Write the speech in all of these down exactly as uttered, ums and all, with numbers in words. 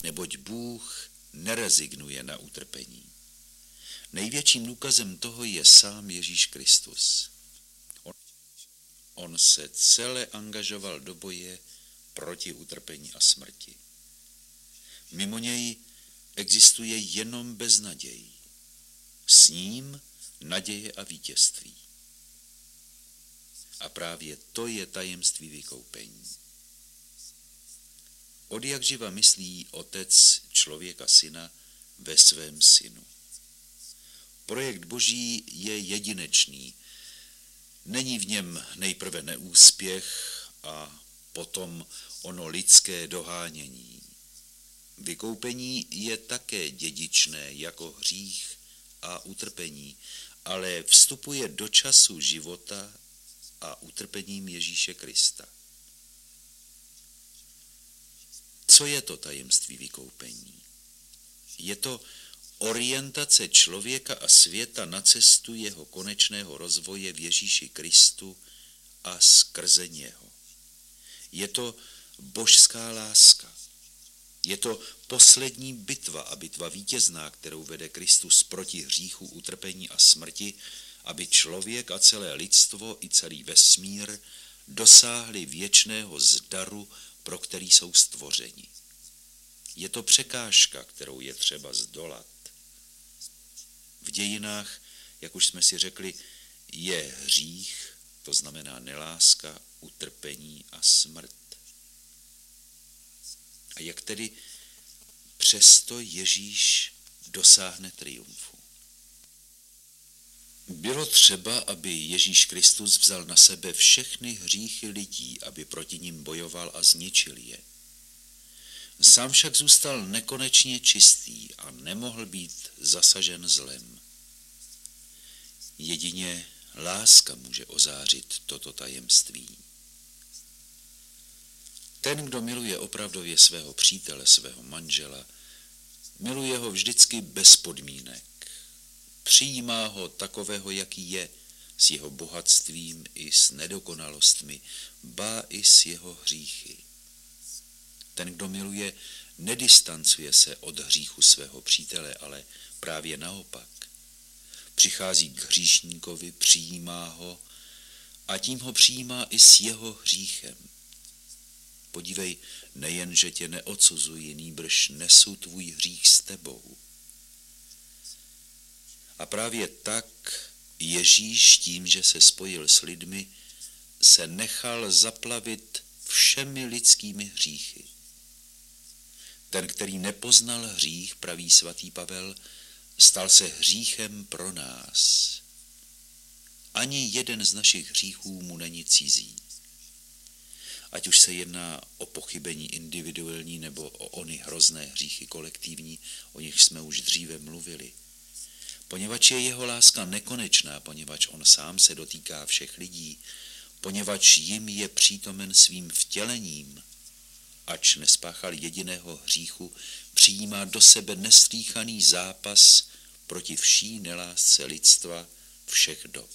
neboť Bůh nerezignuje na utrpení. Největším důkazem toho je sám Ježíš Kristus. On, on se celé angažoval do boje proti utrpení a smrti. Mimo něj existuje jenom beznaděj. S ním naděje a vítězství. A právě to je tajemství vykoupení. Odjakživa myslí Otec člověka syna ve svém synu. Projekt Boží je jedinečný. Není v něm nejprve neúspěch a potom ono lidské dohánění. Vykoupení je také dědičné jako hřích a utrpení, ale vstupuje do času života a utrpením Ježíše Krista. Co je to tajemství vykoupení? Je to orientace člověka a světa na cestu jeho konečného rozvoje v Ježíši Kristu a skrze něho. Je to božská láska. Je to poslední bitva a bitva vítězná, kterou vede Kristus proti hříchu, utrpení a smrti, aby člověk a celé lidstvo i celý vesmír dosáhli věčného zdaru, pro který jsou stvořeni. Je to překážka, kterou je třeba zdolat. V dějinách, jak už jsme si řekli, je hřích, to znamená neláska, utrpení a smrt. A jak tedy přesto Ježíš dosáhne triumfu? Bylo třeba, aby Ježíš Kristus vzal na sebe všechny hříchy lidí, aby proti nim bojoval a zničil je. Sám však zůstal nekonečně čistý a nemohl být zasažen zlem. Jedině láska může ozářit toto tajemství. Ten, kdo miluje opravdově svého přítele, svého manžela, miluje ho vždycky bez podmínek. Přijímá ho takového, jaký je, s jeho bohatstvím i s nedokonalostmi, ba i s jeho hříchy. Ten, kdo miluje, nedistancuje se od hříchu svého přítele, ale právě naopak. Přichází k hříšníkovi, přijímá ho a tím ho přijímá i s jeho hříchem. Podívej, nejen, že tě neodsuzuji, nýbrž nesu tvůj hřích s tebou. A právě tak Ježíš tím, že se spojil s lidmi, se nechal zaplavit všemi lidskými hříchy. Ten, který nepoznal hřích, praví svatý Pavel, stal se hříchem pro nás. Ani jeden z našich hříchů mu není cizí. Ať už se jedná o pochybení individuální nebo o ony hrozné hříchy kolektivní, o nich jsme už dříve mluvili. Poněvadž je jeho láska nekonečná, poněvadž on sám se dotýká všech lidí, poněvadž jim je přítomen svým vtělením, ač nespáchal jediného hříchu, přijímá do sebe neslýchaný zápas proti vší nelásce lidstva všech dob.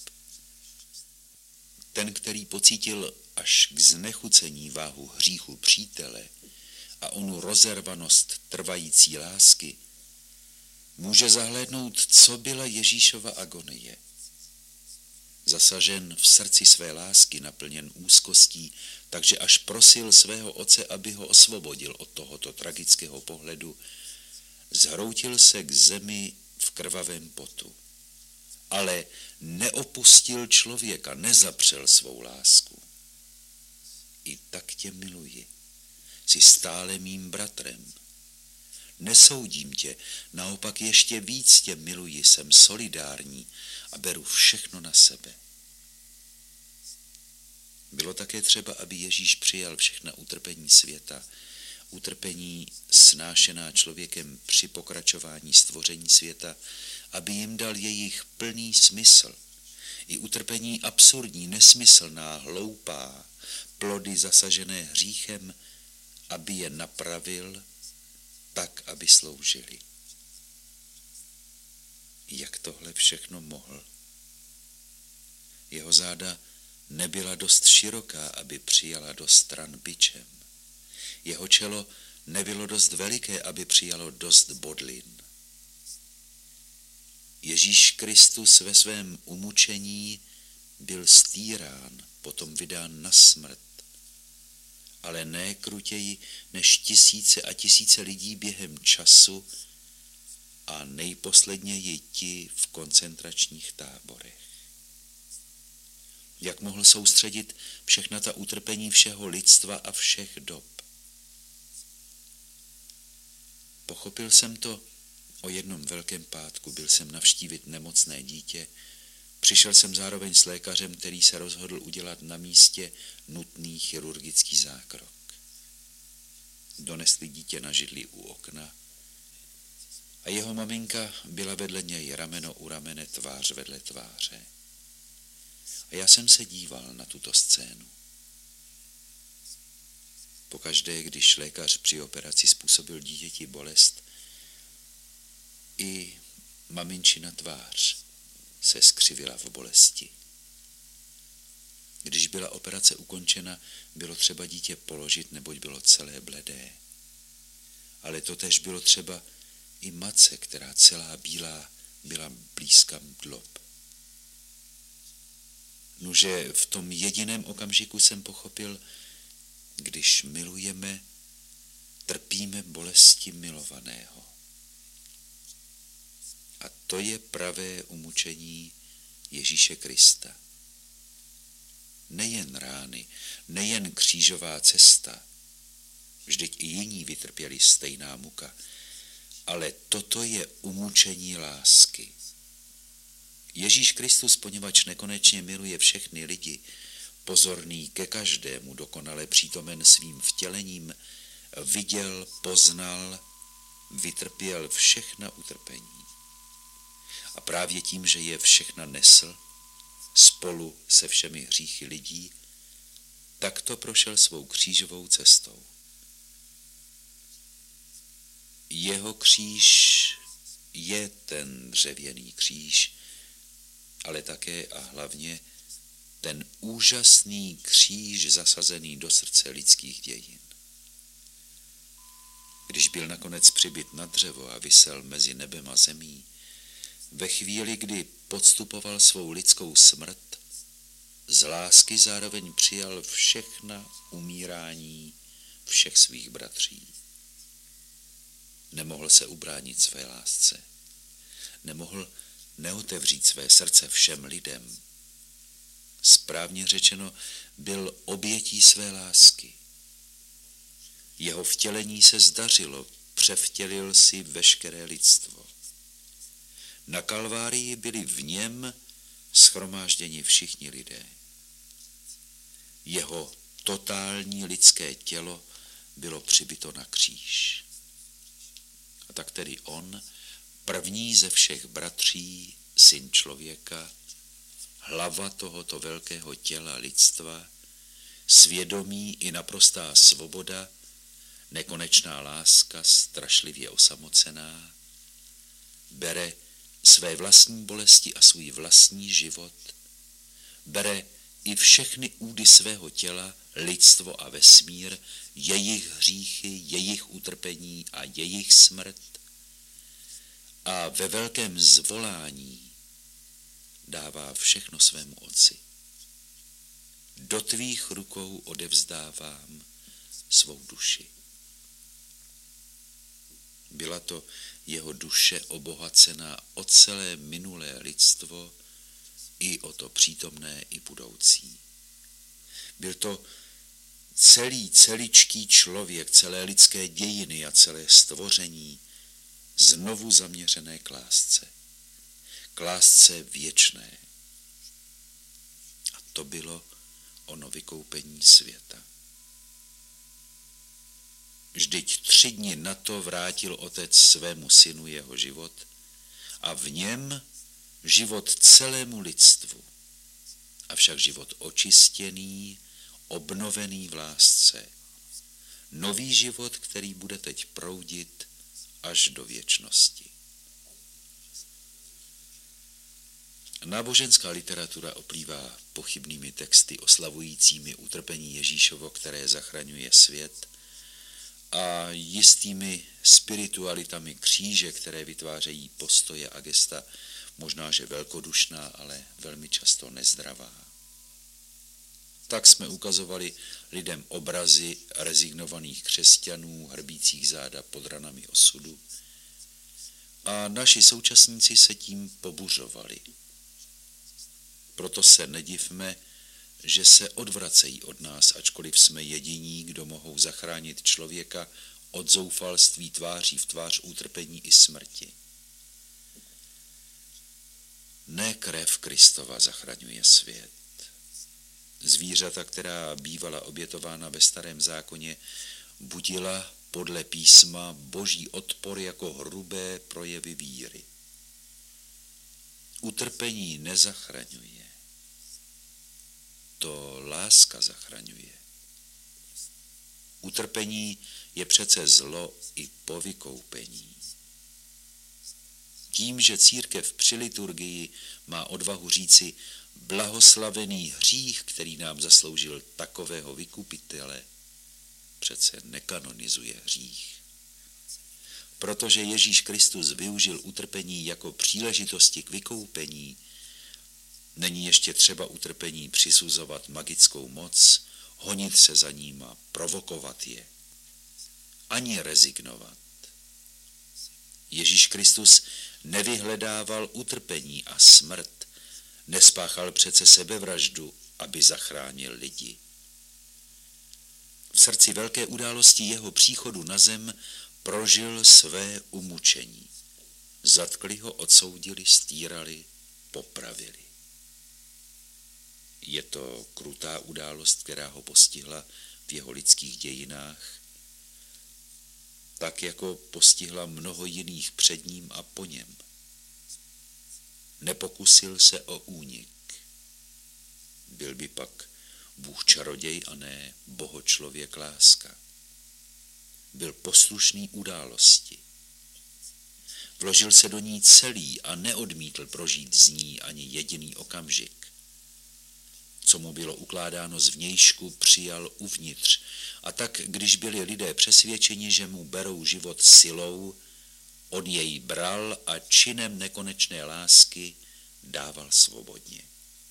Ten, který pocítil až k znechucení váhu hříchu přítele a onu rozervanost trvající lásky, může zahlédnout, co byla Ježíšova agonie. Zasažen v srdci své lásky, naplněn úzkostí, takže až prosil svého otce, aby ho osvobodil od tohoto tragického pohledu, zhroutil se k zemi v krvavém potu. Ale neopustil člověka, nezapřel svou lásku. I tak tě miluji, jsi stále mým bratrem. Nesoudím tě, naopak ještě víc tě miluji, jsem solidární a beru všechno na sebe. Bylo také třeba, aby Ježíš přijal všechna utrpení světa, utrpení snášená člověkem při pokračování stvoření světa, aby jim dal jejich plný smysl. I utrpení absurdní, nesmyslná, hloupá, plody zasažené hříchem, aby je napravil tak, aby sloužili. Jak tohle všechno mohl? Jeho záda nebyla dost široká, aby přijala do stran bičem. Jeho čelo nebylo dost veliké, aby přijalo dost bodlin. Ježíš Kristus ve svém umučení byl stýrán, potom vydán na smrt, ale ne krutěji než tisíce a tisíce lidí během času a nejposledněji ti v koncentračních táborech. Jak mohl soustředit všechna ta utrpení všeho lidstva a všech dob? Pochopil jsem to o jednom velkém pátku. Byl jsem navštívit nemocné dítě. Přišel jsem zároveň s lékařem, který se rozhodl udělat na místě nutný chirurgický zákrok. Donesli dítě na židli u okna a jeho maminka byla vedle něj rameno u ramene, tvář vedle tváře. A já jsem se díval na tuto scénu. Pokaždé, když lékař při operaci způsobil dítěti bolest, i maminčina tvář se skřivila v bolesti. Když byla operace ukončena, bylo třeba dítě položit, neboť bylo celé bledé. Ale totéž bylo třeba i matce, která celá bílá byla blízka mdlob. Nuže v tom jediném okamžiku jsem pochopil, když milujeme, trpíme bolesti milovaného. A to je pravé umučení Ježíše Krista. Nejen rány, nejen křížová cesta, vždyť i jiní vytrpěli stejná muka, ale toto je umučení lásky. Ježíš Kristus, poněvadž nekonečně miluje všechny lidi, pozorný ke každému, dokonale přítomen svým vtělením, viděl, poznal, vytrpěl všechna utrpení. A právě tím, že je všechna nesl, spolu se všemi hříchy lidí, takto prošel svou křížovou cestou. Jeho kříž je ten dřevěný kříž, ale také a hlavně ten úžasný kříž zasazený do srdce lidských dějin. Když byl nakonec přibyt na dřevo a visel mezi nebem a zemí, ve chvíli, kdy podstupoval svou lidskou smrt, z lásky zároveň přijal všechna umírání všech svých bratří. Nemohl se ubránit své lásce. Nemohl neotevřít své srdce všem lidem. Správně řečeno, byl obětí své lásky. Jeho vtělení se zdařilo, převtělil si veškeré lidstvo. Na Kalvárii byli v něm shromážděni všichni lidé. Jeho totální lidské tělo bylo přibyto na kříž. A tak tedy on, první ze všech bratří, syn člověka, hlava tohoto velkého těla lidstva, svědomí i naprostá svoboda, nekonečná láska, strašlivě osamocená, bere své vlastní bolesti a svůj vlastní život, bere i všechny údy svého těla, lidstvo a vesmír, jejich hříchy, jejich utrpení a jejich smrt a ve velkém zvolání dává všechno svému Otci. Do tvých rukou odevzdávám svou duši. Byla to jeho duše obohacená o celé minulé lidstvo i o to přítomné i budoucí. Byl to celý celičký člověk, celé lidské dějiny a celé stvoření znovu zaměřené k lásce. K lásce věčné. A to bylo ono vykoupení světa. Vždyť tři dny na to vrátil Otec svému synu jeho život a v něm život celému lidstvu, avšak život očistěný, obnovený v lásce. Nový život, který bude teď proudit až do věčnosti. Náboženská literatura oplývá pochybnými texty oslavujícími utrpení Ježíšovo, které zachraňuje svět, a jistými spiritualitami kříže, které vytvářejí postoje a gesta, možná že velkodušná, ale velmi často nezdravá. Tak jsme ukazovali lidem obrazy rezignovaných křesťanů, hrbících záda pod ranami osudu, a naši současníci se tím pobuřovali. Proto se nedivme, že se odvracejí od nás, ačkoliv jsme jediní, kdo mohou zachránit člověka od zoufalství tváří v tvář utrpení i smrti. Ne krev Kristova zachraňuje svět. Zvířata, která bývala obětována ve Starém zákoně, budila podle písma boží odpor jako hrubé projevy víry. Utrpení nezachraňuje. To láska zachraňuje. Utrpení je přece zlo i po vykoupení. Tím, že církev při liturgii má odvahu říci blahoslavený hřích, který nám zasloužil takového vykupitele, přece nekanonizuje hřích. Protože Ježíš Kristus využil utrpení jako příležitosti k vykoupení, není ještě třeba utrpení přisuzovat magickou moc, honit se za ním a provokovat je. Ani rezignovat. Ježíš Kristus nevyhledával utrpení a smrt, nespáchal přece sebevraždu, aby zachránil lidi. V srdci velké události jeho příchodu na zem prožil své umučení. Zatkli ho, odsoudili, stírali, popravili. Je to krutá událost, která ho postihla v jeho lidských dějinách, tak jako postihla mnoho jiných před ním a po něm. Nepokusil se o únik. Byl by pak Bůh čaroděj a ne bohočlověk láska. Byl poslušný události. Vložil se do ní celý a neodmítl prožít z ní ani jediný okamžik. Co mu bylo ukládáno zvnějšku, přijal uvnitř. A tak, když byli lidé přesvědčeni, že mu berou život silou, on jej bral a činem nekonečné lásky dával svobodně.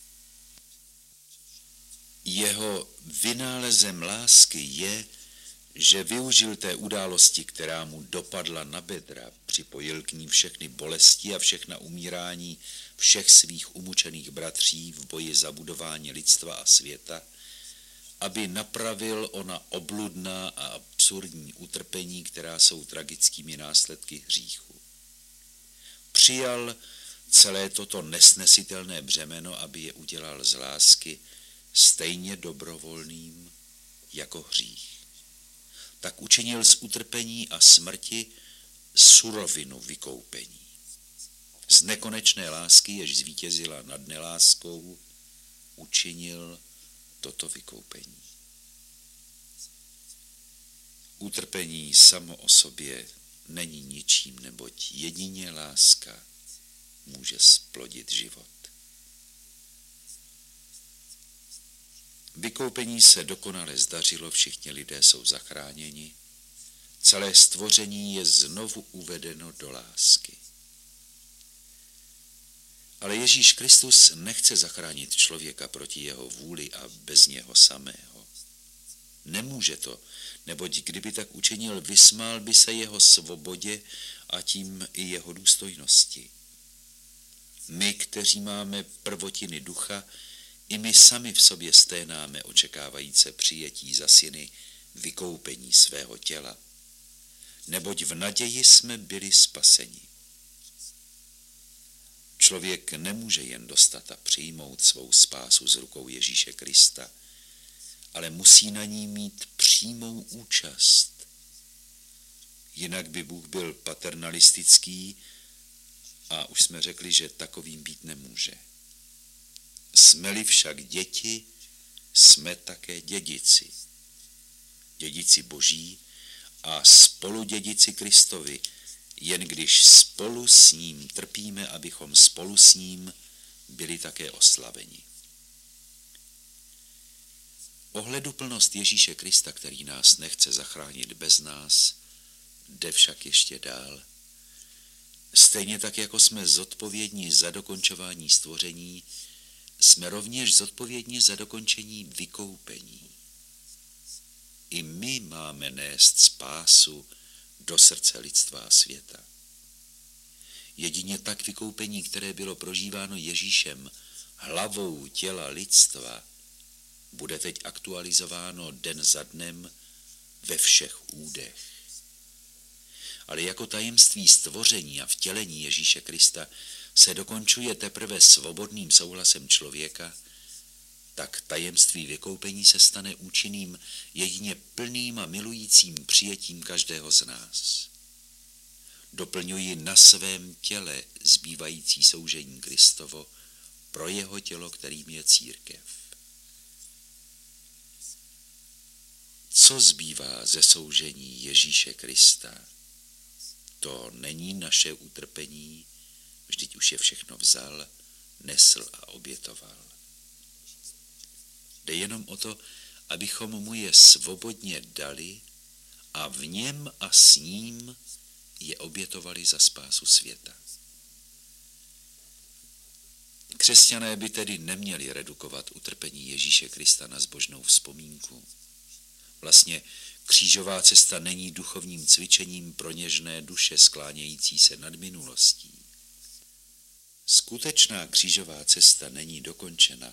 Jeho vynálezem lásky je, že využil té události, která mu dopadla na bedra, připojil k ní všechny bolesti a všechna umírání všech svých umučených bratří v boji za budování lidstva a světa, aby napravil ona obludná a absurdní utrpení, která jsou tragickými následky hříchu. Přijal celé toto nesnesitelné břemeno, aby je udělal z lásky stejně dobrovolným jako hřích. Tak učinil z utrpení a smrti surovinu vykoupení. Z nekonečné lásky, jež zvítězila nad neláskou, učinil toto vykoupení. Utrpení samo o sobě není ničím, neboť jedině láska může splodit život. Vykoupení se dokonale zdařilo, všichni lidé jsou zachráněni, celé stvoření je znovu uvedeno do lásky. Ale Ježíš Kristus nechce zachránit člověka proti jeho vůli a bez něho samého. Nemůže to, neboť kdyby tak učinil, vysmál by se jeho svobodě a tím i jeho důstojnosti. My, kteří máme prvotiny ducha, i my sami v sobě sténáme, očekávajíce přijetí za syny vykoupení svého těla. Neboť v naději jsme byli spaseni. Člověk nemůže jen dostat a přijmout svou spásu z rukou Ježíše Krista, ale musí na ní mít přímou účast. Jinak by Bůh byl paternalistický a už jsme řekli, že takovým být nemůže. Jsme-li však děti, jsme také dědici. Dědici Boží a spoludědici Kristovi, jen když spolu s ním trpíme, abychom spolu s ním byli také oslaveni. Ohleduplnost Ježíše Krista, který nás nechce zachránit bez nás, jde však ještě dál. Stejně tak, jako jsme zodpovědní za dokončování stvoření, jsme rovněž zodpovědní za dokončení vykoupení. I my máme nést spásu do srdce lidstva a světa. Jedině tak vykoupení, které bylo prožíváno Ježíšem, hlavou těla lidstva, bude teď aktualizováno den za dnem ve všech údech. Ale jako tajemství stvoření a vtělení Ježíše Krista se dokončuje teprve svobodným souhlasem člověka, tak tajemství vykoupení se stane účinným jedině plným a milujícím přijetím každého z nás. Doplňuji na svém těle zbývající soužení Kristovo pro jeho tělo, kterým je církev. Co zbývá ze soužení Ježíše Krista? To není naše utrpení, vždyť už je všechno vzal, nesl a obětoval. Jde jenom o to, abychom mu je svobodně dali a v něm a s ním je obětovali za spásu světa. Křesťané by tedy neměli redukovat utrpení Ježíše Krista na zbožnou vzpomínku. Vlastně křížová cesta není duchovním cvičením pro něžné duše sklánějící se nad minulostí. Skutečná křížová cesta není dokončena.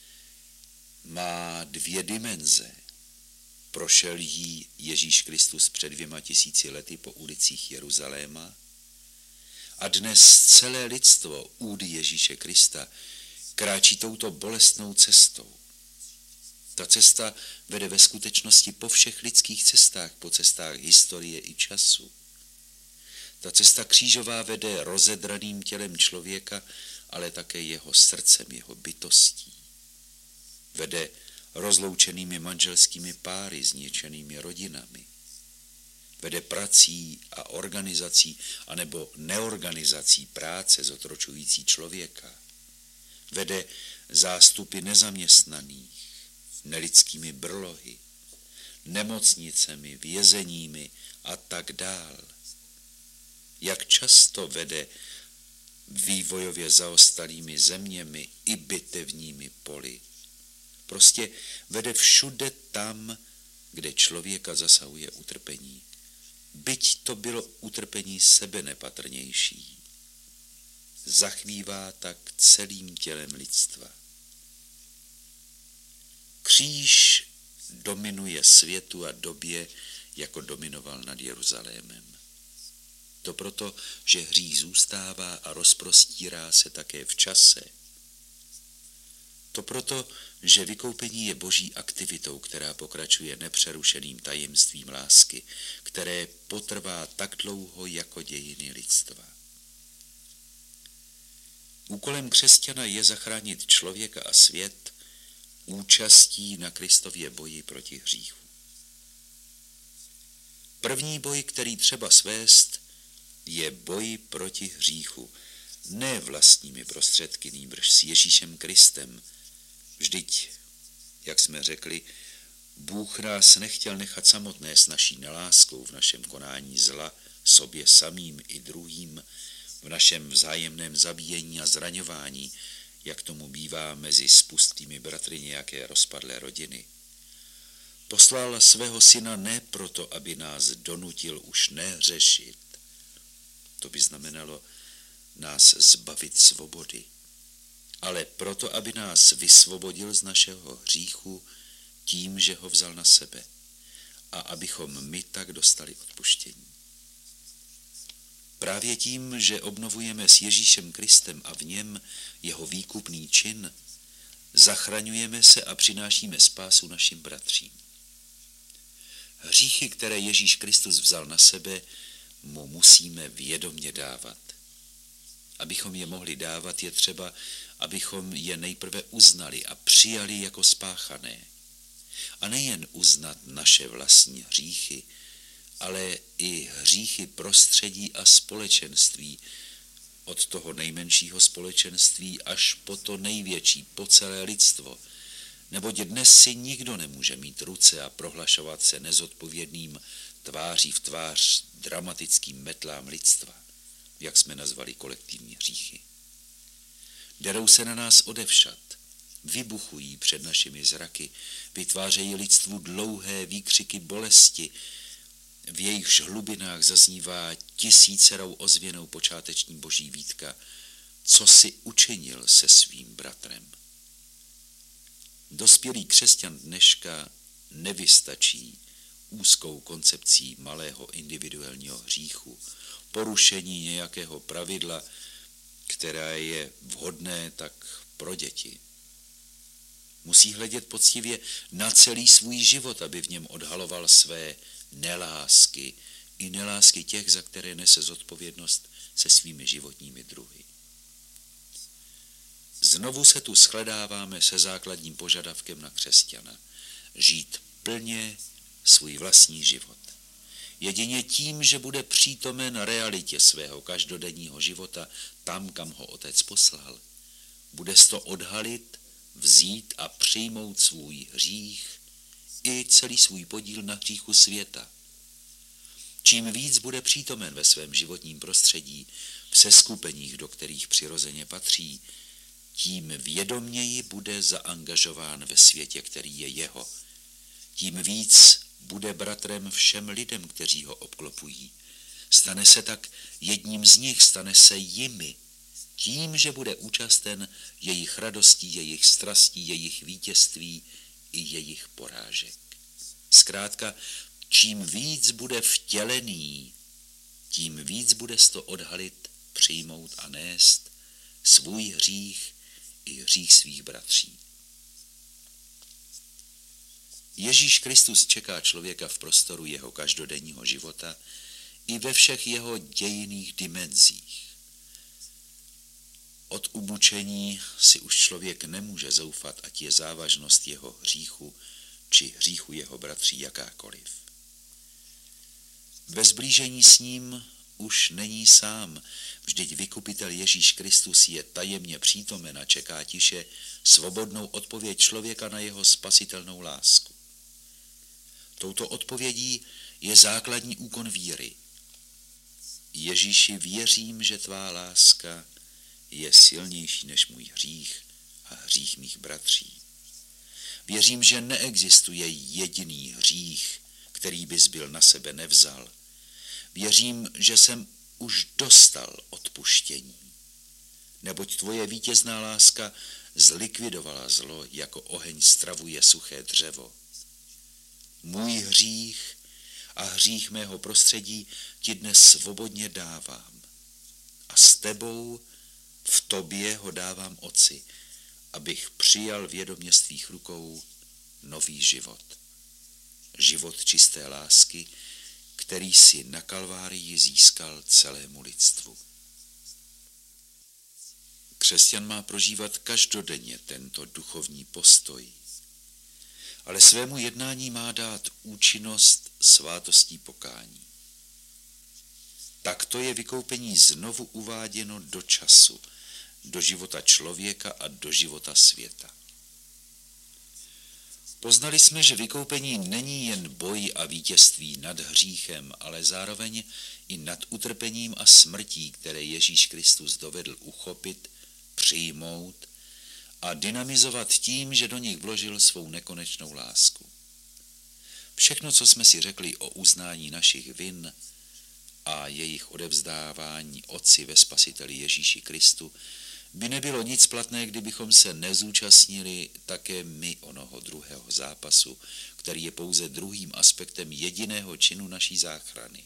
Má dvě dimenze. Prošel jí Ježíš Kristus před dvěma tisíci lety po ulicích Jeruzaléma a dnes celé lidstvo údy Ježíše Krista kráčí touto bolestnou cestou. Ta cesta vede ve skutečnosti po všech lidských cestách, po cestách historie i času. Ta cesta křížová vede rozedraným tělem člověka, ale také jeho srdcem, jeho bytostí. Vede rozloučenými manželskými páry, zničenými rodinami. Vede prací a organizací, anebo neorganizací práce zotročující člověka. Vede zástupy nezaměstnaných, nelidskými brlohy, nemocnicemi, vězeními a tak dál. Jak často vede vývojově zaostalými zeměmi i bitevními poli. Prostě vede všude tam, kde člověka zasahuje utrpení. Byť to bylo utrpení sebe nepatrnější. Zachvívá tak celým tělem lidstva. Kříž dominuje světu a době, jako dominoval nad Jeruzalémem. To proto, že hřích zůstává a rozprostírá se také v čase. To proto, že vykoupení je boží aktivitou, která pokračuje nepřerušeným tajemstvím lásky, které potrvá tak dlouho jako dějiny lidstva. Úkolem křesťana je zachránit člověka a svět účastí na Kristově boji proti hříchu. První boj, který třeba svést, je boj proti hříchu, ne vlastními prostředky, nýbrž s Ježíšem Kristem. Vždyť, jak jsme řekli, Bůh nás nechtěl nechat samotné s naší neláskou v našem konání zla sobě samým i druhým, v našem vzájemném zabíjení a zraňování, jak tomu bývá mezi spustými bratry nějaké rozpadlé rodiny. Poslal svého syna ne proto, aby nás donutil už nehřešit. To by znamenalo nás zbavit svobody, ale proto, aby nás vysvobodil z našeho hříchu tím, že ho vzal na sebe a abychom my tak dostali odpuštění. Právě tím, že obnovujeme s Ježíšem Kristem a v něm jeho výkupný čin, zachraňujeme se a přinášíme spásu našim bratřím. Hříchy, které Ježíš Kristus vzal na sebe, mu musíme vědomě dávat. Abychom je mohli dávat, je třeba, abychom je nejprve uznali a přijali jako spáchané. A nejen uznat naše vlastní hříchy, ale i hříchy prostředí a společenství, od toho nejmenšího společenství až po to největší, po celé lidstvo, Neboť dnes si nikdo nemůže mít ruce a prohlašovat se nezodpovědným tváří v tvář dramatickým metlám lidstva, jak jsme nazvali kolektivní hříchy. Derou se na nás odevšad, vybuchují před našimi zraky, vytvářejí lidstvu dlouhé výkřiky bolesti, v jejichž hlubinách zaznívá tisícerou ozvěnou počáteční boží výtka, co si učinil se svým bratrem. Dospělý křesťan dneška nevystačí úzkou koncepcí malého individuálního hříchu, porušení nějakého pravidla, která je vhodné tak pro děti. Musí hledět poctivě na celý svůj život, aby v něm odhaloval své nelásky i nelásky těch, za které nese zodpovědnost se svými životními druhy. Znovu se tu shledáváme se základním požadavkem na křesťana. Žít plně svůj vlastní život. Jedině tím, že bude přítomen realitě svého každodenního života tam, kam ho Otec poslal, bude to odhalit, vzít a přijmout svůj hřích i celý svůj podíl na hříchu světa. Čím víc bude přítomen ve svém životním prostředí, v seskupeních, do kterých přirozeně patří, tím vědoměji bude zaangažován ve světě, který je jeho. Tím víc bude bratrem všem lidem, kteří ho obklopují. Stane se tak jedním z nich, stane se jimi, tím, že bude účasten jejich radostí, jejich strastí, jejich vítězství i jejich porážek. Zkrátka, čím víc bude vtělený, tím víc bude to odhalit, přijmout a nést svůj hřích i hřích svých bratří. Ježíš Kristus čeká člověka v prostoru jeho každodenního života i ve všech jeho dějinných dimenzích. Od umučení si už člověk nemůže zoufat, ať je závažnost jeho hříchu či hříchu jeho bratří jakákoliv. Ve sblížení s ním už není sám, vždyť vykupitel Ježíš Kristus je tajemně přítomen a čeká tiše svobodnou odpověď člověka na jeho spasitelnou lásku. Touto odpovědí je základní úkon víry. Ježíši, věřím, že tvá láska je silnější než můj hřích a hřích mých bratří. Věřím, že neexistuje jediný hřích, který bys byl na sebe nevzal. Věřím, že jsem už dostal odpuštění, neboť tvoje vítězná láska zlikvidovala zlo, jako oheň stravuje suché dřevo. Můj hřích a hřích mého prostředí ti dnes svobodně dávám. A s tebou, v tobě ho dávám, Otci, abych přijal vědomě z tvých rukou nový život. Život čisté lásky, který si na Kalvárii získal celému lidstvu. Křesťan má prožívat každodenně tento duchovní postoj, ale svému jednání má dát účinnost svátostí pokání. Takto je vykoupení znovu uváděno do času, do života člověka a do života světa. Poznali jsme, že vykoupení není jen boj a vítězství nad hříchem, ale zároveň i nad utrpením a smrtí, které Ježíš Kristus dovedl uchopit, přijmout a dynamizovat tím, že do nich vložil svou nekonečnou lásku. Všechno, co jsme si řekli o uznání našich vin a jejich odevzdávání Otci ve Spasiteli Ježíši Kristu, by nebylo nic platné, kdybychom se nezúčastnili také my onoho druhého zápasu, který je pouze druhým aspektem jediného činu naší záchrany.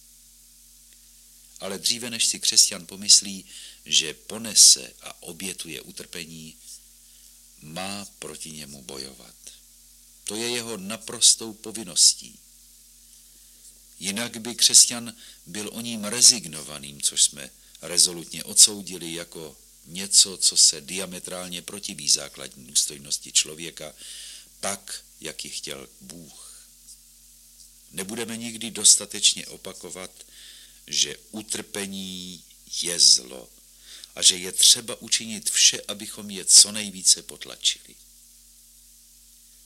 Ale dříve, než si křesťan pomyslí, že ponese a obětuje utrpení, má proti němu bojovat. To je jeho naprostou povinností. Jinak by křesťan byl o ním rezignovaným, což jsme rezolutně odsoudili jako něco, co se diametrálně protiví základní důstojnosti člověka, tak, jak ji chtěl Bůh. Nebudeme nikdy dostatečně opakovat, že utrpení je zlo a že je třeba učinit vše, abychom je co nejvíce potlačili.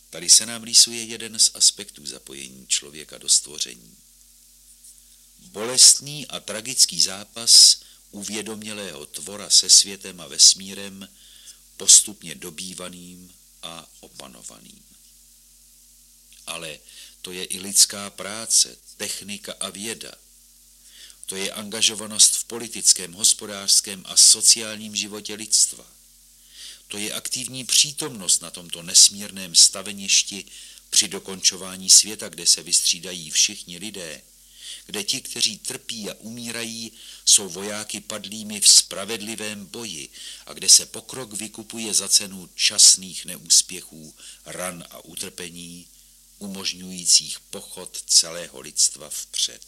Tady se nám rýsuje jeden z aspektů zapojení člověka do stvoření. Bolestný a tragický zápas uvědomělého tvora se světem a vesmírem, postupně dobývaným a opanovaným. Ale to je i lidská práce, technika a věda. To je angažovanost v politickém, hospodářském a sociálním životě lidstva. To je aktivní přítomnost na tomto nesmírném staveništi při dokončování světa, kde se vystřídají všichni lidé, kde ti, kteří trpí a umírají, jsou vojáky padlými v spravedlivém boji a kde se pokrok vykupuje za cenu časných neúspěchů, ran a utrpení, umožňujících pochod celého lidstva vpřed.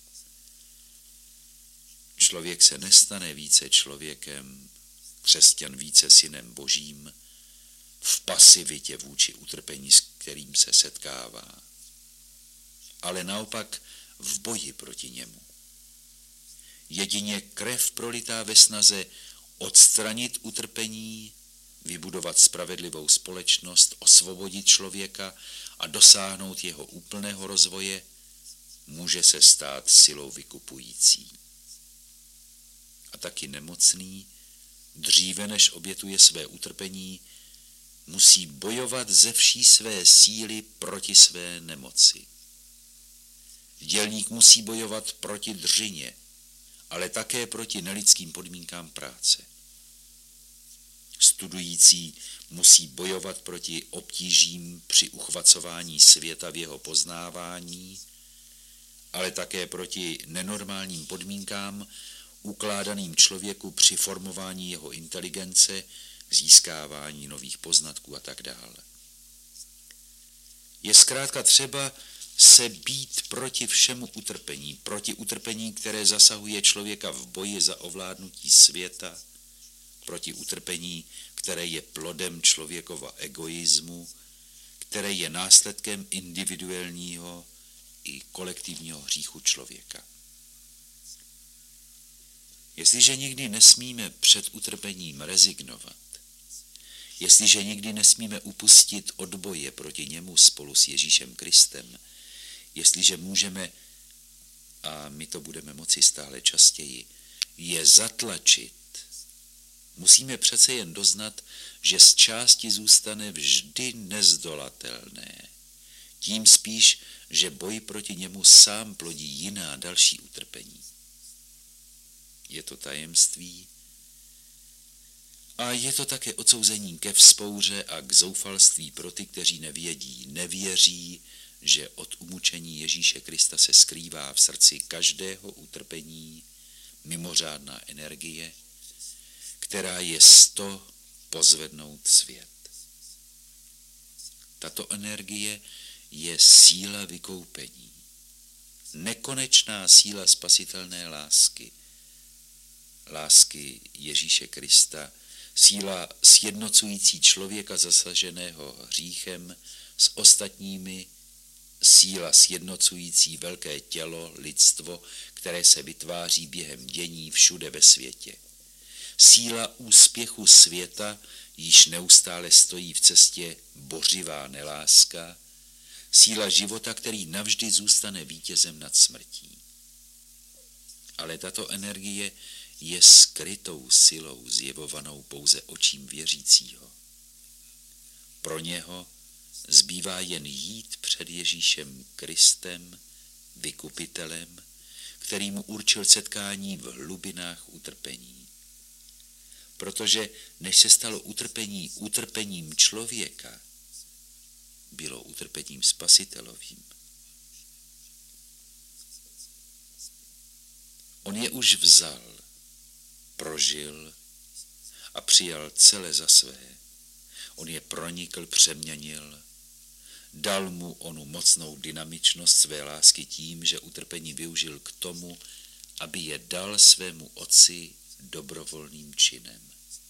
Člověk se nestane více člověkem, křesťan více synem božím, v pasivitě vůči utrpení, s kterým se setkává, ale naopak v boji proti němu. Jedině krev prolitá ve snaze odstranit utrpení, vybudovat spravedlivou společnost, osvobodit člověka a dosáhnout jeho úplného rozvoje, může se stát silou vykupující. A taky nemocný, dříve než obětuje své utrpení, musí bojovat ze vší své síly proti své nemoci. Dělník musí bojovat proti dřině, ale také proti nelidským podmínkám práce. Studující musí bojovat proti obtížím při uchvacování světa v jeho poznávání, ale také proti nenormálním podmínkám ukládaným člověku při formování jeho inteligence, získávání nových poznatků a tak dále. Je zkrátka třeba se bít proti všemu utrpení, proti utrpení, které zasahuje člověka v boji za ovládnutí světa, proti utrpení, které je plodem člověkova egoismu, které je následkem individuálního i kolektivního hříchu člověka. Jestliže nikdy nesmíme před utrpením rezignovat, jestliže nikdy nesmíme upustit od boje proti němu spolu s Ježíšem Kristem, jestliže můžeme, a my to budeme moci stále častěji, je zatlačit, musíme přece jen doznat, že z části zůstane vždy nezdolatelné. Tím spíš, že boj proti němu sám plodí jiná další utrpení. Je to tajemství a je to také odsouzení ke vzpouře a k zoufalství pro ty, kteří nevědí, nevěří, že od umučení Ježíše Krista se skrývá v srdci každého utrpení mimořádná energie, která je sto pozvednout svět. Tato energie je síla vykoupení, nekonečná síla spasitelné lásky, lásky Ježíše Krista, síla sjednocující člověka zasaženého hříchem s ostatními, síla sjednocující velké tělo, lidstvo, které se vytváří během dění všude ve světě. Síla úspěchu světa, již neustále stojí v cestě bořivá neláska, síla života, který navždy zůstane vítězem nad smrtí. Ale tato energie je skrytou silou zjevovanou pouze očím věřícího. Pro něho zbývá jen jít před Ježíšem Kristem, vykupitelem, který mu určil setkání v hlubinách utrpení. Protože než se stalo utrpení utrpením člověka, bylo utrpením spasitelovým. On je už vzal, prožil a přijal celé za své. On je pronikl, přeměnil, dal mu onu mocnou dynamičnost své lásky tím, že utrpení využil k tomu, aby je dal svému otci dobrovolným činem.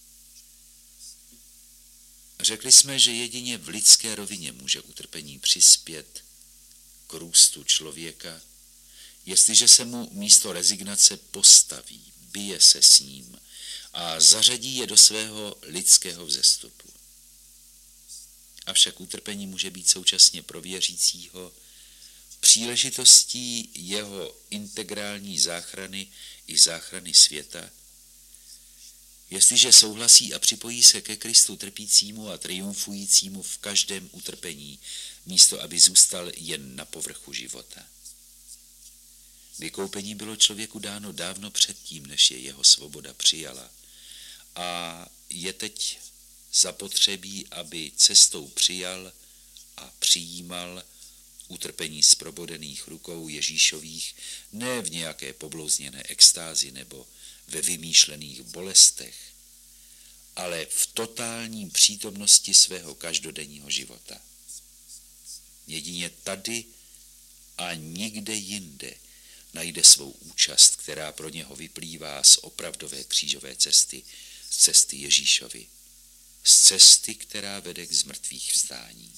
Řekli jsme, že jedině v lidské rovině může utrpení přispět k růstu člověka, jestliže se mu místo rezignace postaví, bije se s ním a zařadí je do svého lidského vzestupu. Avšak utrpení může být současně pro věřícího příležitostí jeho integrální záchrany i záchrany světa, jestliže souhlasí a připojí se ke Kristu trpícímu a triumfujícímu v každém utrpení, místo aby zůstal jen na povrchu života. Vykoupení bylo člověku dáno dávno předtím, než je jeho svoboda přijala, a je teď zapotřebí, aby cestou přijal a přijímal utrpení z probodených rukou Ježíšových, ne v nějaké poblouzněné extázi nebo ve vymýšlených bolestech, ale v totální přítomnosti svého každodenního života. Jedině tady a nikde jinde najde svou účast, která pro něho vyplývá z opravdové křížové cesty, z cesty Ježíšovy, z cesty, která vede k zmrtvých vstání.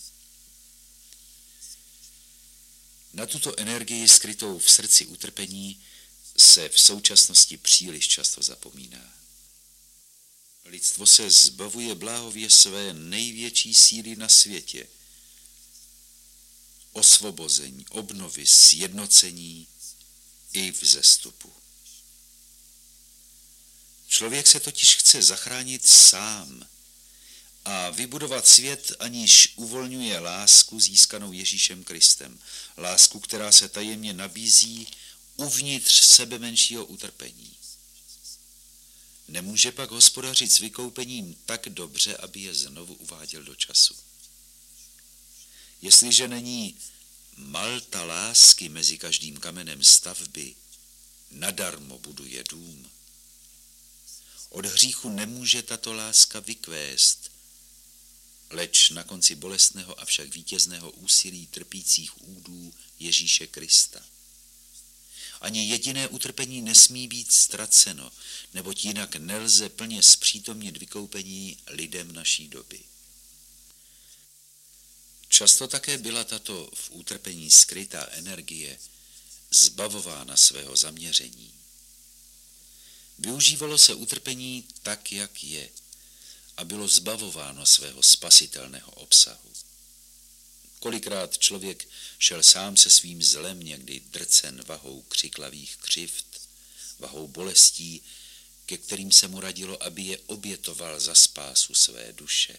Na tuto energii skrytou v srdci utrpení se v současnosti příliš často zapomíná. Lidstvo se zbavuje bláhově své největší síly na světě, osvobození, obnovy, sjednocení i vzestupu. Člověk se totiž chce zachránit sám a vybudovat svět, aniž uvolňuje lásku získanou Ježíšem Kristem. Lásku, která se tajemně nabízí uvnitř sebe menšího utrpení. Nemůže pak hospodařit s vykoupením tak dobře, aby je znovu uváděl do času. Jestliže není malta lásky mezi každým kamenem stavby, nadarmo buduje dům. Od hříchu nemůže tato láska vykvést, leč na konci bolestného avšak vítězného úsilí trpících údů Ježíše Krista. Ani jediné utrpení nesmí být ztraceno, neboť jinak nelze plně zpřítomnit vykoupení lidem naší doby. Často také byla tato v utrpení skrytá energie zbavována svého zaměření. Využívalo se utrpení tak, jak je, a bylo zbavováno svého spasitelného obsahu. Kolikrát člověk šel sám se svým zlem, někdy drcen vahou křiklavých křivd, vahou bolestí, ke kterým se mu radilo, aby je obětoval za spásu své duše.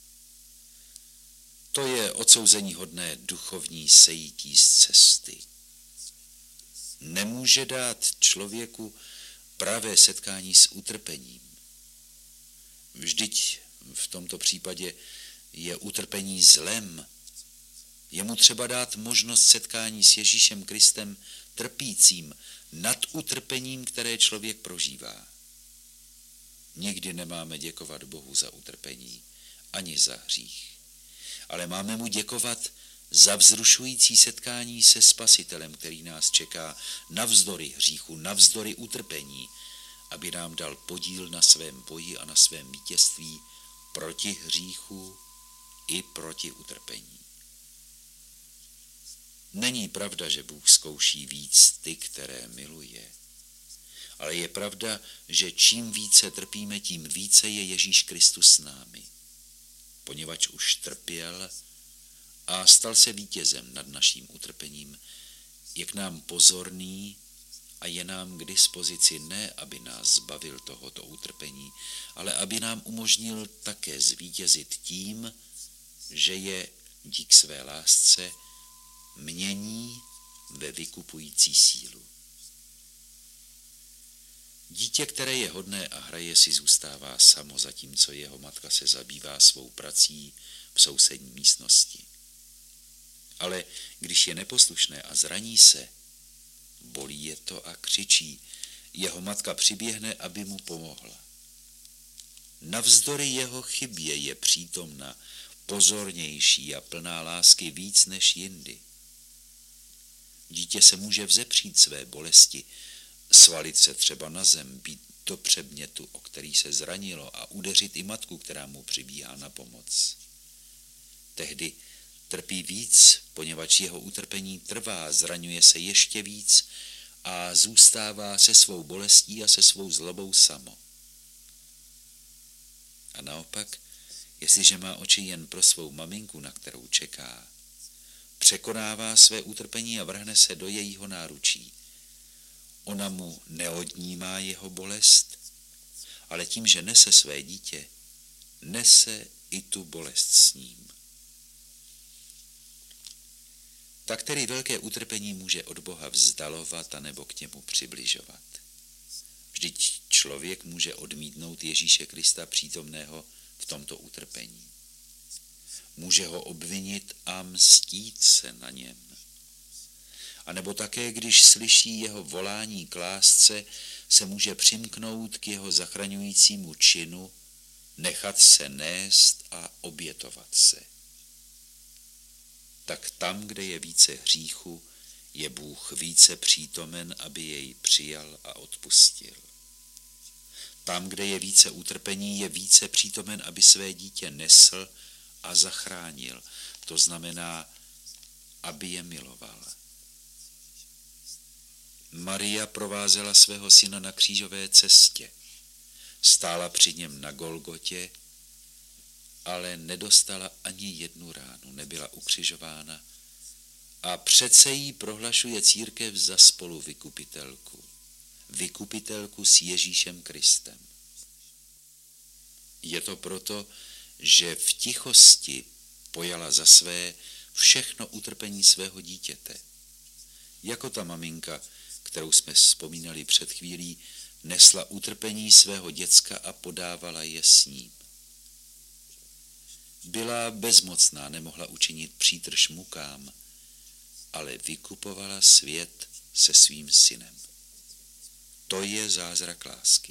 To je odsouzení hodné duchovní sejítí z cesty. Nemůže dát člověku pravé setkání s utrpením. Vždyť v tomto případě je utrpení zlem. Je mu třeba dát možnost setkání s Ježíšem Kristem trpícím nad utrpením, které člověk prožívá. Nikdy nemáme děkovat Bohu za utrpení, ani za hřích. Ale máme mu děkovat za vzrušující setkání se Spasitelem, který nás čeká navzdory hříchu, navzdory utrpení, aby nám dal podíl na svém boji a na svém vítězství proti hříchu i proti utrpení. Není pravda, že Bůh zkouší víc ty, které miluje. Ale je pravda, že čím více trpíme, tím více je Ježíš Kristus s námi. Poněvadž už trpěl a stal se vítězem nad naším utrpením, je k nám pozorný a je nám k dispozici ne, aby nás zbavil tohoto utrpení, ale aby nám umožnil také zvítězit tím, že je dík své lásce mění ve vykupující sílu. Dítě, které je hodné a hraje si, zůstává samo, zatímco jeho matka se zabývá svou prací v sousední místnosti. Ale když je neposlušné a zraní se, bolí je to a křičí, jeho matka přiběhne, aby mu pomohla. Navzdory jeho chybě je přítomna, pozornější a plná lásky víc než jindy. Dítě se může vzepřít své bolesti, svalit se třeba na zem, být do předmětu, o který se zranilo, a udeřit i matku, která mu přibíhá na pomoc. Tehdy trpí víc, poněvadž jeho utrpení trvá, zraňuje se ještě víc a zůstává se svou bolestí a se svou zlobou samo. A naopak, jestliže má oči jen pro svou maminku, na kterou čeká, překonává své utrpení a vrhne se do jejího náručí. Ona mu neodnímá jeho bolest, ale tím, že nese své dítě, nese i tu bolest s ním. Tak tedy velké utrpení může od Boha vzdalovat anebo k němu přibližovat. Vždyť člověk může odmítnout Ježíše Krista přítomného v tomto utrpení. Může ho obvinit a mstít se na něm. A nebo také, když slyší jeho volání k lásce, se může přimknout k jeho zachraňujícímu činu, nechat se nést a obětovat se. Tak tam, kde je více hříchu, je Bůh více přítomen, aby jej přijal a odpustil. Tam, kde je více utrpení, je více přítomen, aby své dítě nesl a zachránil. To znamená, aby je miloval. Maria provázela svého syna na křížové cestě. Stála při něm na Golgotě, ale nedostala ani jednu ránu, nebyla ukřižována a přece jí prohlašuje církev za spoluvykupitelku. Vykupitelku s Ježíšem Kristem. Je to proto, že v tichosti pojala za své všechno utrpení svého dítěte. Jako ta maminka, kterou jsme vzpomínali před chvílí, nesla utrpení svého děcka a podávala je s ním. Byla bezmocná, nemohla učinit přítrž mukám, ale vykupovala svět se svým synem. To je zázrak lásky.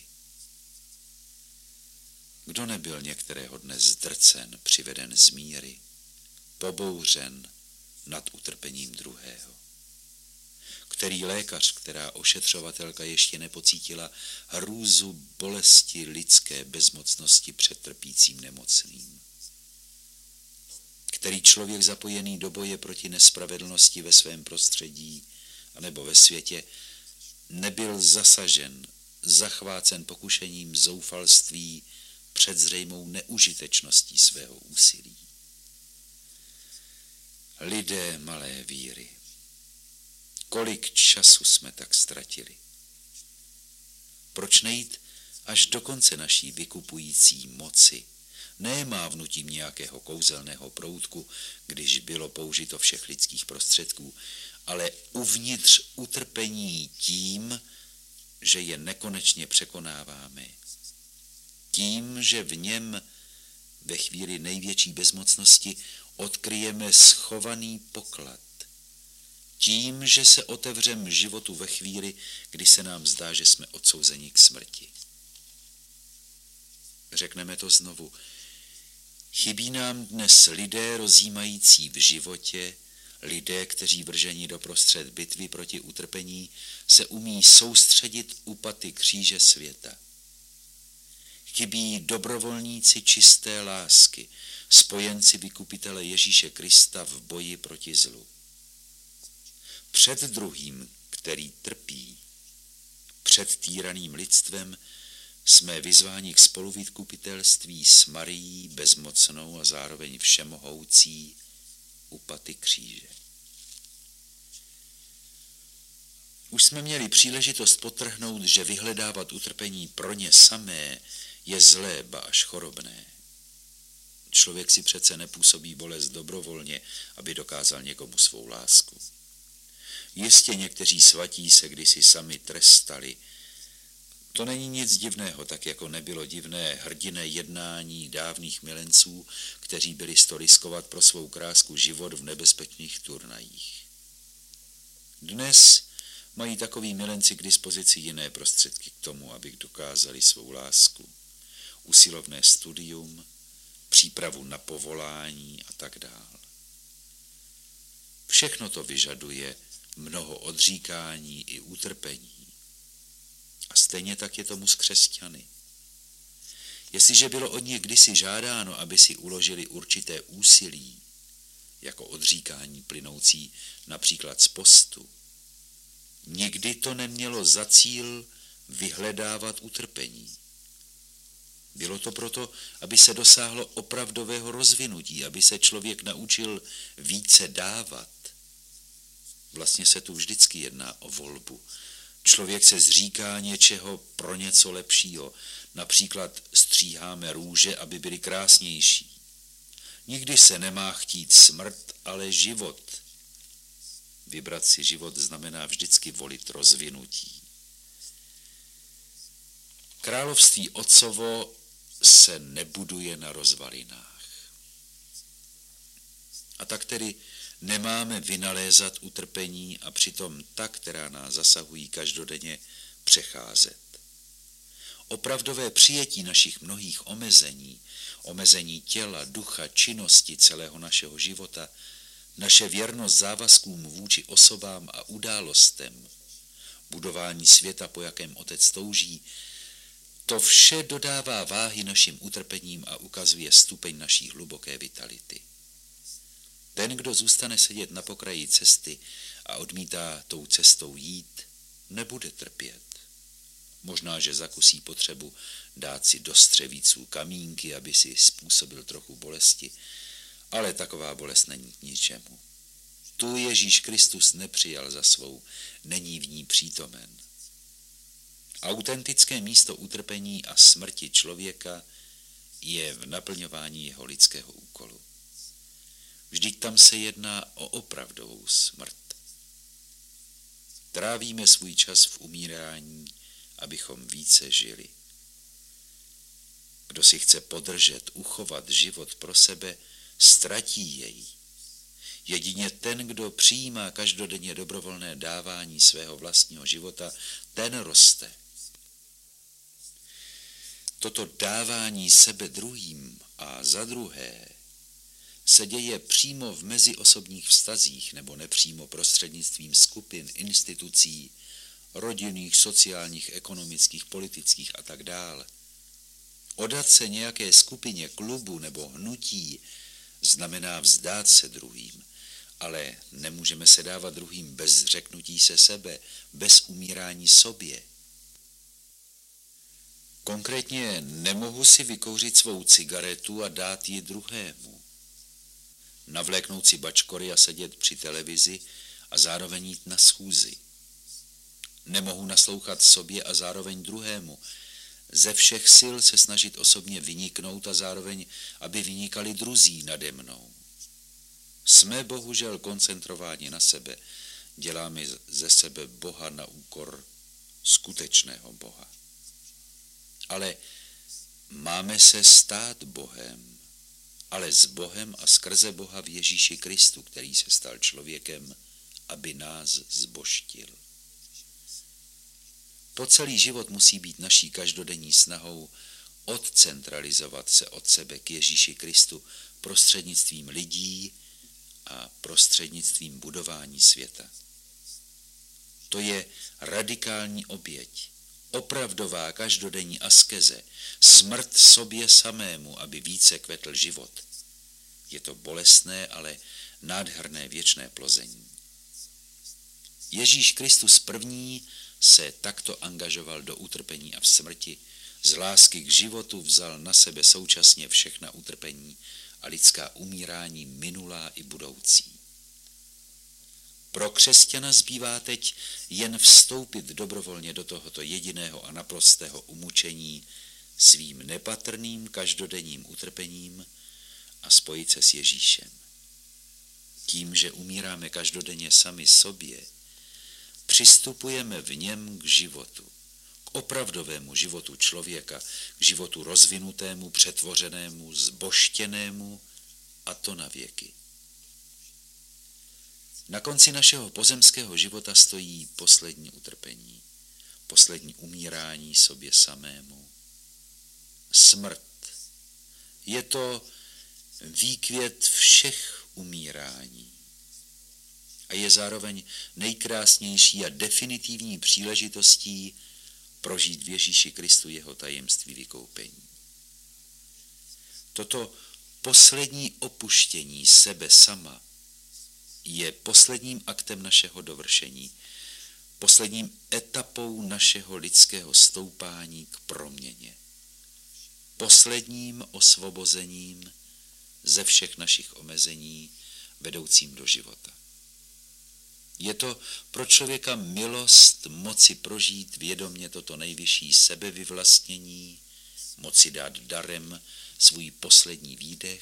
Kdo nebyl některého dne zdrcen, přiveden z míry, pobouřen nad utrpením druhého? Který lékař, která ošetřovatelka ještě nepocítila hrůzu bolesti lidské bezmocnosti před trpícím nemocným? Který člověk zapojený do boje proti nespravedlnosti ve svém prostředí anebo ve světě nebyl zasažen, zachvácen pokušením zoufalství před zřejmou neužitečností svého úsilí? Lidé malé víry, kolik času jsme tak ztratili? Proč nejít až do konce naší vykupující moci, ne mávnutím nějakého kouzelného proutku, když bylo použito všech lidských prostředků, ale uvnitř utrpení tím, že je nekonečně překonáváme. Tím, že v něm ve chvíli největší bezmocnosti odkryjeme schovaný poklad. Tím, že se otevřeme životu ve chvíli, kdy se nám zdá, že jsme odsouzeni k smrti. Řekneme to znovu. Chybí nám dnes lidé rozjímající v životě, lidé, kteří vržení do prostřed bitvy proti utrpení se umí soustředit u paty kříže světa. Chybí dobrovolníci čisté lásky, spojenci vykupitele Ježíše Krista v boji proti zlu. Před druhým, který trpí, před týraným lidstvem, jsme vyzváni k spoluvykupitelství s Marií, bezmocnou a zároveň všemohoucí, u paty kříže. Už jsme měli příležitost podtrhnout, že vyhledávat utrpení pro ně samé je zlé, ba až chorobné. Člověk si přece nepůsobí bolest dobrovolně, aby dokázal někomu svou lásku. Jistě někteří svatí se kdysi sami trestali. To není nic divného, tak jako nebylo divné hrdinné jednání dávných milenců, kteří byli sto riskovat pro svou krásku život v nebezpečných turnajích. Dnes mají takoví milenci k dispozici jiné prostředky k tomu, aby dokázali svou lásku. Usilovné studium, přípravu na povolání a tak dál. Všechno to vyžaduje mnoho odříkání i utrpení. A stejně tak je tomu s křesťany. Jestliže bylo od nich kdysi žádáno, aby si uložili určité úsilí, jako odříkání plynoucí například z postu, nikdy to nemělo za cíl vyhledávat utrpení. Bylo to proto, aby se dosáhlo opravdového rozvinutí, aby se člověk naučil více dávat. Vlastně se tu vždycky jedná o volbu. Člověk se zříká něčeho pro něco lepšího. Například stříháme růže, aby byly krásnější. Nikdy se nemá chtít smrt, ale život. Vybrat si život znamená vždycky volit rozvinutí. Království Otcovo se nebuduje na rozvalinách. A tak tedy nemáme vynalézat utrpení a přitom ta, která nás zasahují každodenně, přecházet. Opravdové přijetí našich mnohých omezení, omezení těla, ducha, činnosti celého našeho života, naše věrnost závazkům vůči osobám a událostem, budování světa, po jakém Otec touží, to vše dodává váhy našim utrpením a ukazuje stupeň naší hluboké vitality. Ten, kdo zůstane sedět na pokraji cesty a odmítá tou cestou jít, nebude trpět. Možná, že zakusí potřebu dát si do střevíců kamínky, aby si způsobil trochu bolesti, ale taková bolest není k ničemu. Tu Ježíš Kristus nepřijal za svou, není v ní přítomen. Autentické místo utrpení a smrti člověka je v naplňování jeho lidského úkolu. Vždyť tam se jedná o opravdovou smrt. Trávíme svůj čas v umírání, abychom více žili. Kdo si chce podržet, uchovat život pro sebe, ztratí jej. Jedině ten, kdo přijímá každodenně dobrovolné dávání svého vlastního života, ten roste. Toto dávání sebe druhým a za druhé se děje přímo v meziosobních vztazích nebo nepřímo prostřednictvím skupin, institucí, rodinných, sociálních, ekonomických, politických a tak dále. Odat se nějaké skupině, klubu nebo hnutí znamená vzdát se druhým, ale nemůžeme se dávat druhým bez zřeknutí se sebe, bez umírání sobě. Konkrétně nemohu si vykouřit svou cigaretu a dát ji druhému. Navléknout si bačkory a sedět při televizi a zároveň jít na schůzi. Nemohu naslouchat sobě a zároveň druhému. Ze všech sil se snažit osobně vyniknout a zároveň, aby vynikali druzí nade mnou. Jsme bohužel koncentrováni na sebe. Děláme ze sebe Boha na úkor skutečného Boha. Ale máme se stát Bohem, ale s Bohem a skrze Boha v Ježíši Kristu, který se stal člověkem, aby nás zbožtil. Po celý život musí být naší každodenní snahou odcentralizovat se od sebe k Ježíši Kristu prostřednictvím lidí a prostřednictvím budování světa. To je radikální oběť, opravdová každodenní askeze, smrt sobě samému, aby více kvetl život. Je to bolestné, ale nádherné věčné plození. Ježíš Kristus první se takto angažoval do utrpení a v smrti, z lásky k životu vzal na sebe současně všechna utrpení a lidská umírání minulá i budoucí. Pro křesťana zbývá teď jen vstoupit dobrovolně do tohoto jediného a naprostého umučení svým nepatrným každodenním utrpením a spojit se s Ježíšem. Tím, že umíráme každodenně sami sobě, přistupujeme v něm k životu, k opravdovému životu člověka, k životu rozvinutému, přetvořenému, zbožtěnému, a to na věky. Na konci našeho pozemského života stojí poslední utrpení, poslední umírání sobě samému. Smrt. Je to výkvět všech umírání a je zároveň nejkrásnější a definitivní příležitostí prožít v Ježíši Kristu jeho tajemství vykoupení. Toto poslední opuštění sebe sama je posledním aktem našeho dovršení, posledním etapou našeho lidského stoupání k proměně. posledním osvobozením ze všech našich omezení vedoucím do života. Je to pro člověka milost moci prožít vědomě toto nejvyšší sebevyvlastnění, moci dát darem svůj poslední výdech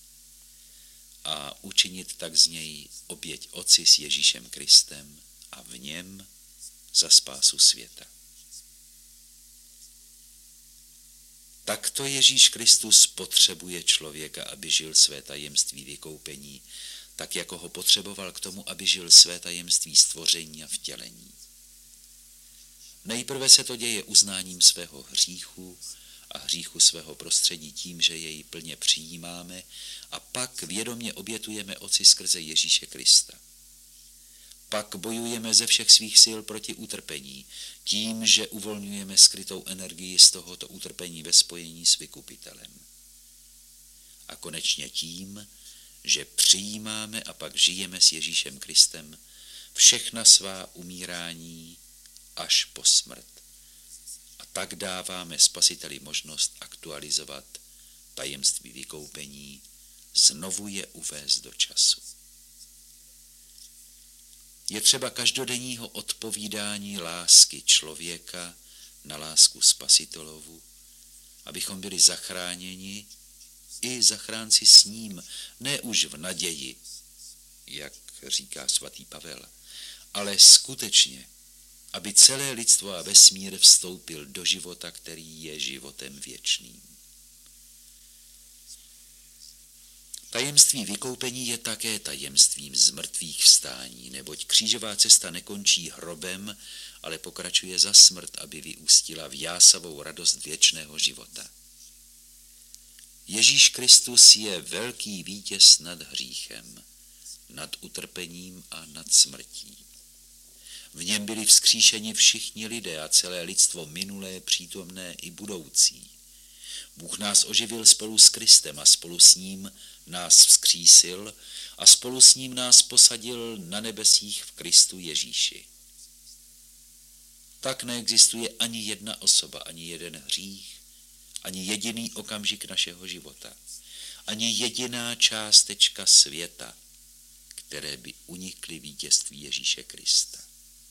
a učinit tak z něj oběť Otci s Ježíšem Kristem a v něm za spásu světa. Takto Ježíš Kristus potřebuje člověka, aby žil své tajemství vykoupení, tak jako ho potřeboval k tomu, aby žil své tajemství stvoření a vtělení. Nejprve se to děje uznáním svého hříchu a hříchu svého prostředí tím, že jej plně přijímáme a pak vědomě obětujeme Otci skrze Ježíše Krista. Pak bojujeme ze všech svých sil proti utrpení, tím, že uvolňujeme skrytou energii z tohoto utrpení ve spojení s vykupitelem. A konečně tím, že přijímáme a pak žijeme s Ježíšem Kristem všechna svá umírání až po smrt. A tak dáváme Spasiteli možnost aktualizovat tajemství vykoupení, znovu je uvést do času. Je třeba každodenního odpovídání lásky člověka na lásku Spasitelovu, abychom byli zachráněni i zachránci s ním, ne už v naději, jak říká svatý Pavel, ale skutečně, aby celé lidstvo a vesmír vstoupil do života, který je životem věčným. Tajemství vykoupení je také tajemstvím zmrtvých vstání, neboť křížová cesta nekončí hrobem, ale pokračuje za smrt, aby vyústila v jásavou radost věčného života. Ježíš Kristus je velký vítěz nad hříchem, nad utrpením a nad smrtí. V něm byli vzkříšeni všichni lidé a celé lidstvo minulé, přítomné i budoucí. Bůh nás oživil spolu s Kristem a spolu s ním nás vzkřísil a spolu s ním nás posadil na nebesích v Kristu Ježíši. Tak neexistuje ani jedna osoba, ani jeden hřích, ani jediný okamžik našeho života, ani jediná částečka světa, které by unikly vítězství Ježíše Krista.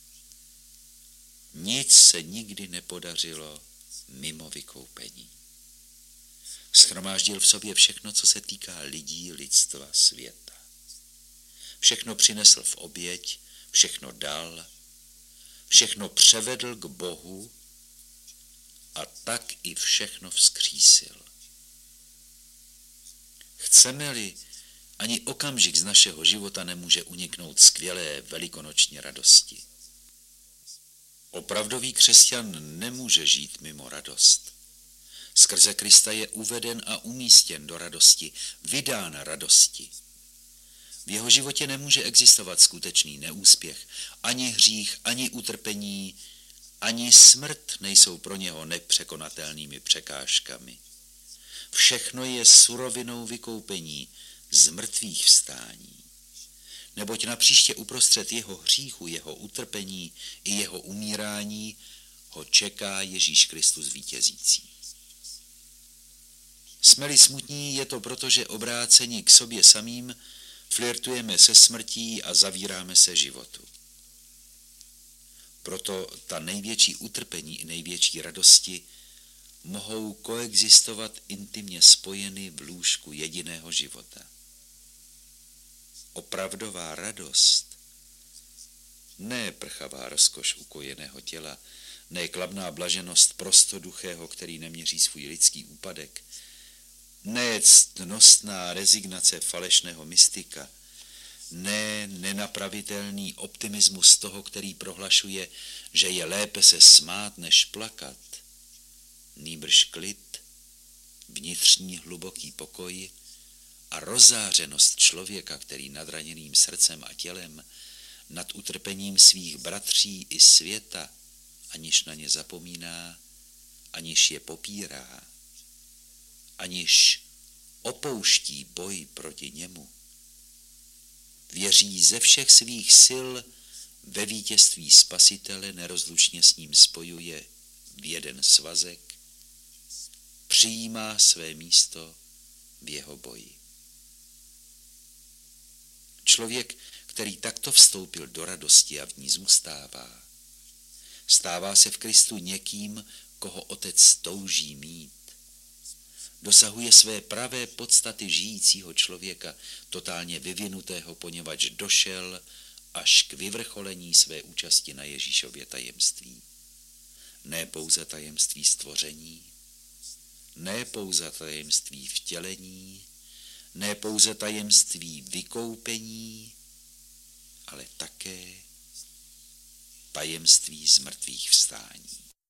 Nic se nikdy nepodařilo mimo vykoupení. Shromáždil v sobě všechno, co se týká lidí, lidstva, světa. Všechno přinesl v oběť, všechno dal, všechno převedl k Bohu a tak i všechno vzkřísil. Chceme-li, ani okamžik z našeho života nemůže uniknout skvělé velikonoční radosti. Opravdový křesťan nemůže žít mimo radost. Skrze Krista je uveden a umístěn do radosti, vydán radosti. V jeho životě nemůže existovat skutečný neúspěch, ani hřích, ani utrpení, ani smrt nejsou pro něho nepřekonatelnými překážkami. Všechno je surovinou vykoupení z mrtvých vstání. Neboť napříště uprostřed jeho hříchu, jeho utrpení i jeho umírání ho čeká Ježíš Kristus vítězící. Jsme-li smutní, je to proto, že obráceni k sobě samým flirtujeme se smrtí a zavíráme se životu. Proto ta největší utrpení i největší radosti mohou koexistovat intimně spojeny v lůžku jediného života. Opravdová radost, ne prchavá rozkoš ukojeného těla, ne kladná blaženost prostoduchého, který neměří svůj lidský úpadek, ne ctnostná rezignace falešného mystika, ne nenapravitelný optimismus toho, který prohlašuje, že je lépe se smát, než plakat, nýbrž klid, vnitřní hluboký pokoj a rozzářenost člověka, který nad raněným srdcem a tělem, nad utrpením svých bratří i světa, aniž na ně zapomíná, aniž je popírá, aniž opouští boj proti němu. Věří ze všech svých sil ve vítězství Spasitele, nerozlučně s ním spojuje v jeden svazek, přijímá své místo v jeho boji. Člověk, který takto vstoupil do radosti a v ní zůstává, stává se v Kristu někým, koho Otec touží mít. Dosahuje své pravé podstaty žijícího člověka, totálně vyvinutého, poněvadž došel až k vyvrcholení své účasti na Ježíšově tajemství. Ne pouze tajemství stvoření, ne pouze tajemství vtělení, ne pouze tajemství vykoupení, ale také tajemství zmrtvých vstání.